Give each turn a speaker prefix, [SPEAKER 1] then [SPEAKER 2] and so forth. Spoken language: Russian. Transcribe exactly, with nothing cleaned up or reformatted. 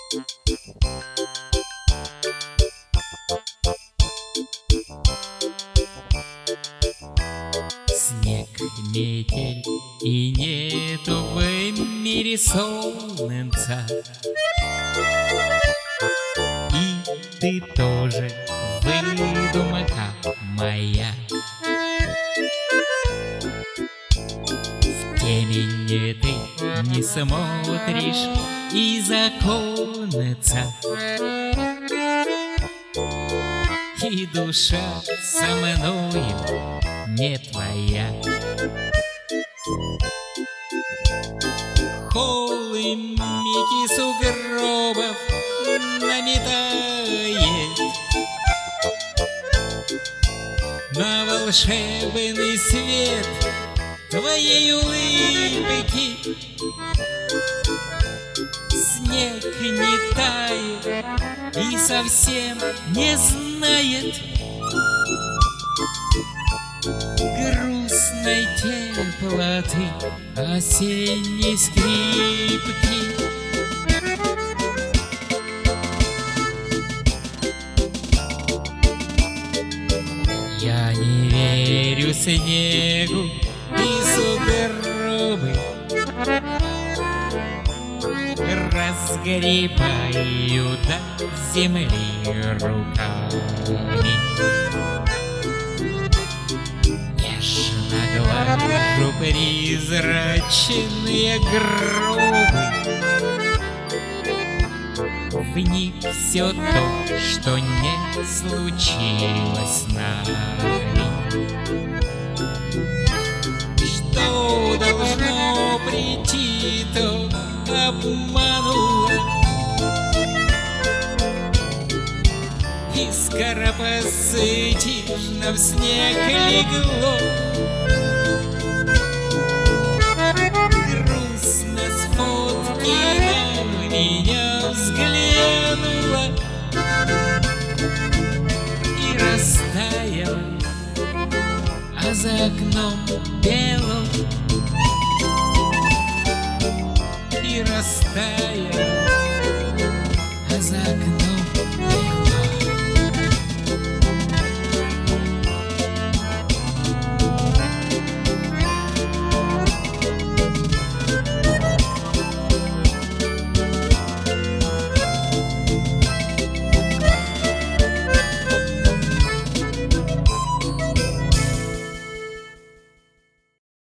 [SPEAKER 1] Снег, метель, и нету в мире солнца. И ты тоже выдумка моя. В темени ты не смотришь из оконца. И душа со мною не твоя. Холмики сугробов наметает на волшебный свет твоей улыбки. Снег не тает и совсем не знает грустной теплоты осенней скрипки. Я не верю снегу и сугробы разгребаю до земли руками. Нежно глажу призрачные гробы. В них все то, что не случилось с нами. Что должно прийти, то обмануло. И скоропостижно в снег легло. Грустно с фотки на меня взглянула и растаяла, а за окном белым и растаяла, а за окном белым.